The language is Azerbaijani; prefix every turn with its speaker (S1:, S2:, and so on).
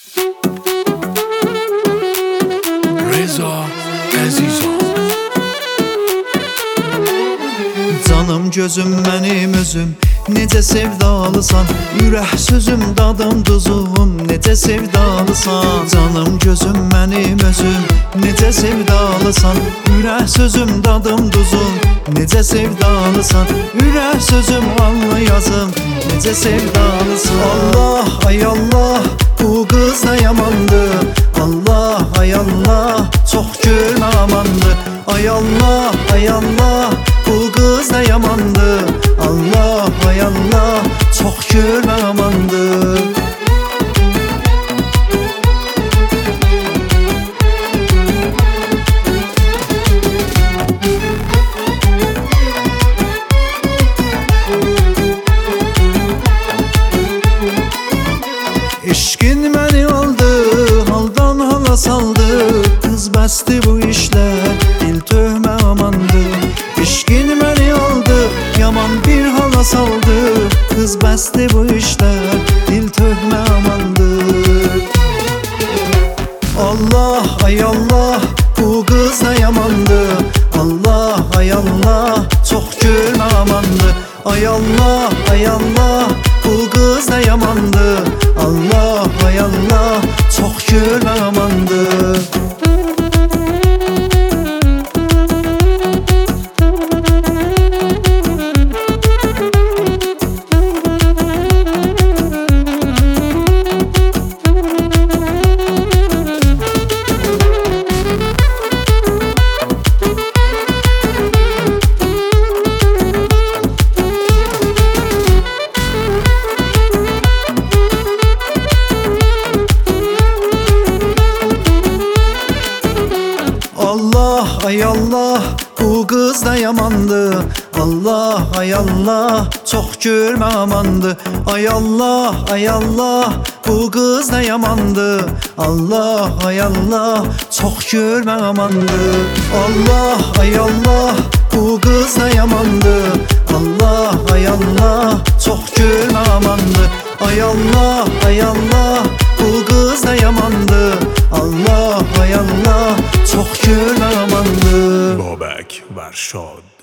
S1: Reza Əzizov.
S2: Canım gözüm mənim özüm, necə sevdalısan. Ürək sözüm, dadım duzum, necə sevdalısan. Canım gözüm mənim özüm, necə sevdalısan. Ürək sözüm, dadım duzum, necə sevdalısan. Ürək sözüm, alnı yazım, necə sevdalısan. Allah, ay Allah, bu qız da yamandır. Allah, ay Allah, çox gülmə amandır. Ay Allah, ay Allah, bu qız da yamandır. Allah, ay Allah, çox gülmə amandır. İşqin məni aldı, haldan hala saldı. Qız bəsdi bu işlər, dil töhmə amandır. İşqin məni aldı, yaman bir hala saldı. Qız bəsdi bu işlər, dil töhmə amandır. Allah, ay Allah, bu qız da yamandır. Allah, ay Allah, çox gülmə amandır. Ay Allah, ay Allah, bu qız da yamandır. Allah, ay Allah, çox gülmə amandır. Allah, ay Allah, bu qız da yamandır. Allah, ay Allah, çox gülmə amandır. Ay Allah, ay Allah, bu qız da yamandır. Allah, ay Allah, çox gülmə amandır. Allah, ay Allah, bu qız da yamandır. Allah, ay Allah, çox gülmə amandır. Ay Allah, ay Allah, bu qız da yamandır. Allah, ay Allah, çox gülmə amandır.
S1: Babək Vərşad.